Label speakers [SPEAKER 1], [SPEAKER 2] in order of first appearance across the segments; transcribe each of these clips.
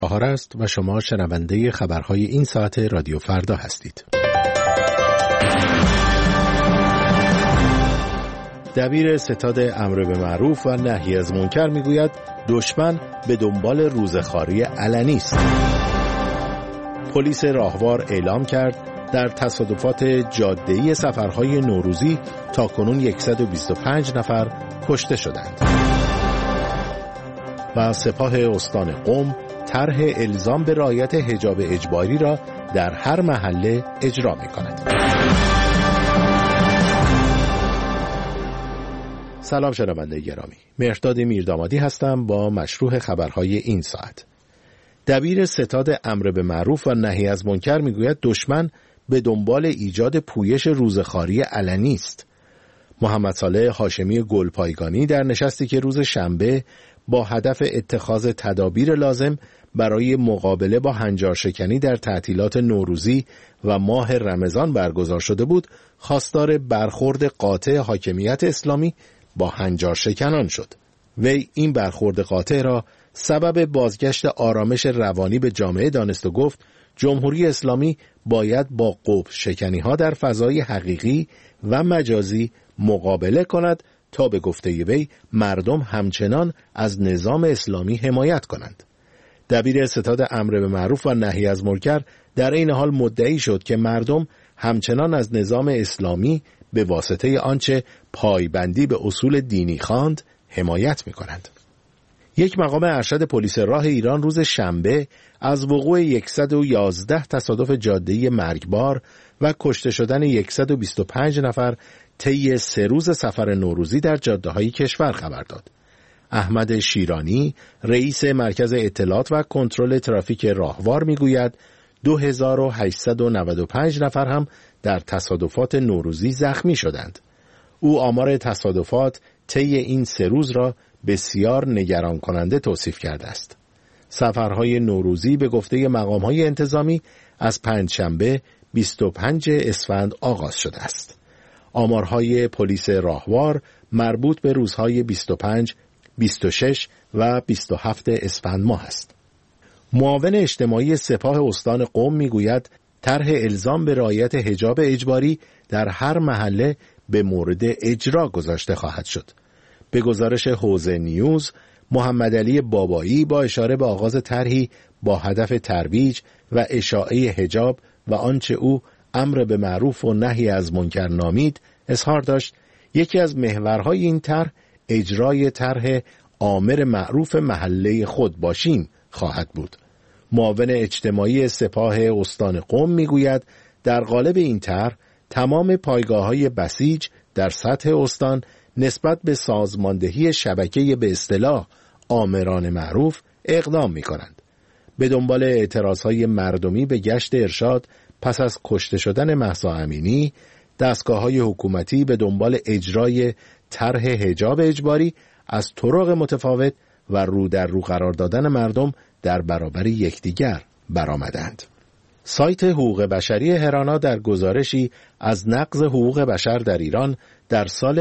[SPEAKER 1] بهار است و شما شنونده خبرهای این ساعت رادیو فردا هستید. دبیر ستاد امر به معروف و نهی از منکر میگوید دشمن به دنبال روزخواری علنی است. پلیس راهوار اعلام کرد در تصادفات جاده‌ای سفرهای نوروزی تاکنون 125 نفر کشته شدند. و سپاه استان قم طرح الزام به رعایت حجاب اجباری را در هر محله اجرا می‌کند. سلام شنونده گرامی، مهرداد میردامادی هستم با مشروح خبرهای این ساعت. دبیر ستاد امر به معروف و نهی از منکر میگوید دشمن به دنبال ایجاد پویش روزخواری علنی است. محمد صالح هاشمی گلپایگانی در نشستی که روز شنبه با هدف اتخاذ تدابیر لازم برای مقابله با هنجارشکنی در تعطیلات نوروزی و ماه رمضان برگزار شده بود، خواستار برخورد قاطع حاکمیت اسلامی با هنجارشکنان شد. وی این برخورد قاطع را سبب بازگشت آرامش روانی به جامعه دانست و گفت جمهوری اسلامی باید با قطب شکنی‌ها در فضای حقیقی و مجازی مقابله کند تا به گفته وی مردم همچنان از نظام اسلامی حمایت کنند. دبیر ستاد امر به معروف و نهی از منکر در این حال مدعی شد که مردم همچنان از نظام اسلامی به واسطه آنچه پایبندی به اصول دینی خواند حمایت می کنند. یک مقام ارشد پلیس راه ایران روز شنبه از وقوع 111 تصادف جاده‌ای مرگبار و کشته شدن 125 نفر طی 3 روز سفر نوروزی در جاده‌های کشور خبر داد. احمد شیرانی، رئیس مرکز اطلاعات و کنترل ترافیک راهوار میگوید 2895 نفر هم در تصادفات نوروزی زخمی شدند. او آمار تصادفات طی این 3 روز را بسیار نگران کننده توصیف کرده است. سفرهای نوروزی به گفته مقام‌های انتظامی از پنجشنبه 25 اسفند آغاز شده است. آمارهای پلیس راهوار مربوط به روزهای 25 26 و 27 اسفند ماه است. معاون اجتماعی سپاه استان قم میگوید طرح الزام به رعایت حجاب اجباری در هر محله به مورد اجرا گذاشته خواهد شد. به گزارش حوزه نیوز، محمد علی بابایی با اشاره به آغاز طرحی با هدف ترویج و اشاعه حجاب و آنچه او امر به معروف و نهی از منکر نامید اظهار داشت یکی از محورهای این طرح اجرای طرح آمر معروف محله خود باشیم خواهد بود. معاون اجتماعی سپاه استان قم میگوید در قالب این طرح تمام پایگاه‌های بسیج در سطح استان نسبت به سازماندهی شبکه به اصطلاح آمران معروف اقدام می‌کنند. به دنبال اعتراضهای مردمی به گشت ارشاد پس از کشته شدن مهسا امینی، دستگاه‌های حکومتی به دنبال اجرای طرح حجاب اجباری از طرق متفاوت و رو در رو قرار دادن مردم در برابر یکدیگر برآمدند. سایت حقوق بشری هرانا در گزارشی از نقض حقوق بشر در ایران در سال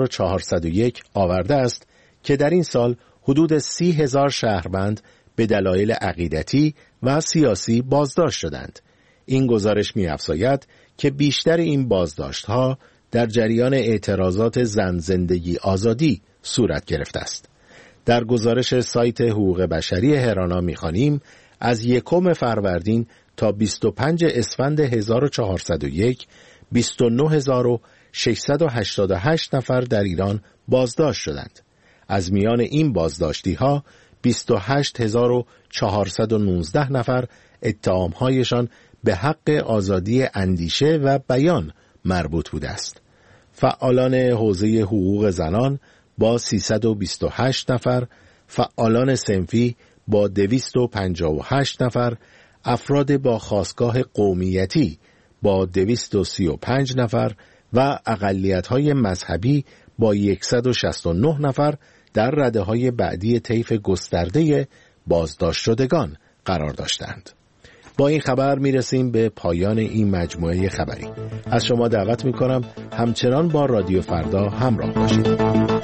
[SPEAKER 1] 1401 آورده است که در این سال حدود 30,000 شهروند به دلایل عقیدتی و سیاسی بازداشت شدند. این گزارش می‌افزاید که بیشتر این بازداشت‌ها در جریان اعتراضات زن زندگی آزادی صورت گرفته است. در گزارش سایت حقوق بشری هرانا می‌خوانیم از 1 فروردین تا 25 اسفند 1401 29688 نفر در ایران بازداشت شدند. از میان این بازداشتی‌ها 28419 نفر اتهام‌هایشان به حق آزادی اندیشه و بیان مربوط بوده است. فعالان حوزه حقوق زنان با 328 نفر، فعالان صنفی با 258 نفر، افراد با خاستگاه قومیتی با 235 نفر و اقلیت‌های مذهبی با 169 نفر در رده‌های بعدی طیف گسترده بازداشت شدگان قرار داشتند. با این خبر میرسیم به پایان این مجموعه خبری. از شما دعوت میکنم همچنان با رادیو فردا همراه باشید.